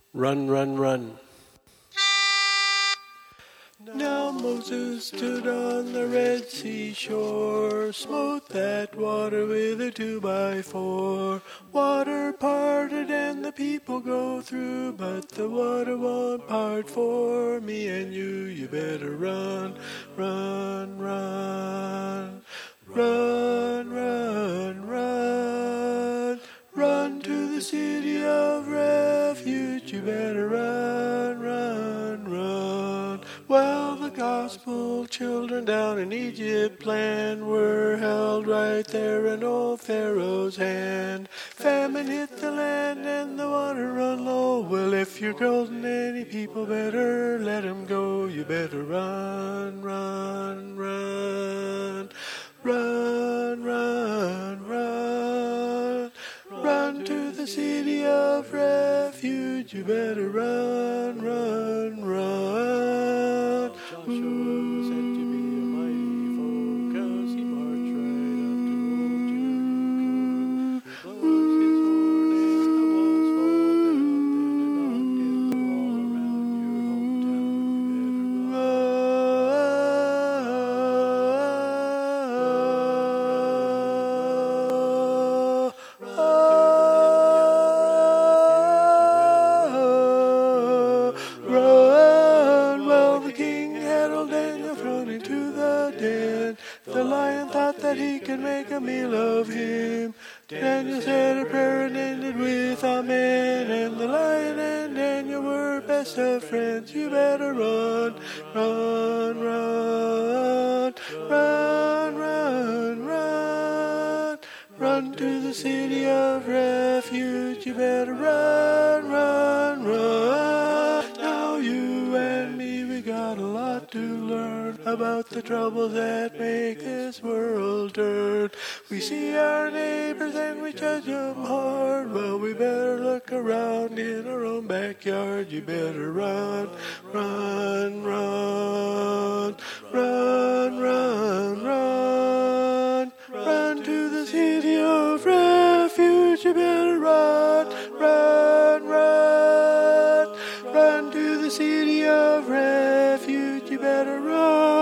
Run, run, run. Now Moses stood on the Red Sea shore, smote that water with a 2x4. Water parted and the people go through, but the water won't part for me and you. You better run, run, run, run, run, run, run to the city of refuge. You better run, run, run. Well, the gospel children down in Egypt land were held right there in old Pharaoh's hand. Famine hit the land and the water run low. Well, if you're golden, any people better let 'em go. You better run, run, run, run, run, run, run to the city of refuge. You better run, run, run. Joshua said to be a mighty foe, 'cause he marched right up to old Jericho. He blows his horn and the walls fall down, then it knocked it all around your hometown. Run, well, the king had old Daniel thrown into the den. The lion thought that he could make a meal of him. Daniel said a prayer and ended with amen. And the lion and Daniel were best of friends. You better run, run, run, run, run, run, run to the city of refuge. You better run, run, run. Now you and me, we got a lot to learn about the troubles that make this world turn. We see our neighbors and we judge them hard. Well, we better look around in our own backyard. You better run, run, run, run, run, run, run to the city of refuge. You better run, run, run, run to the city of refuge. You better run.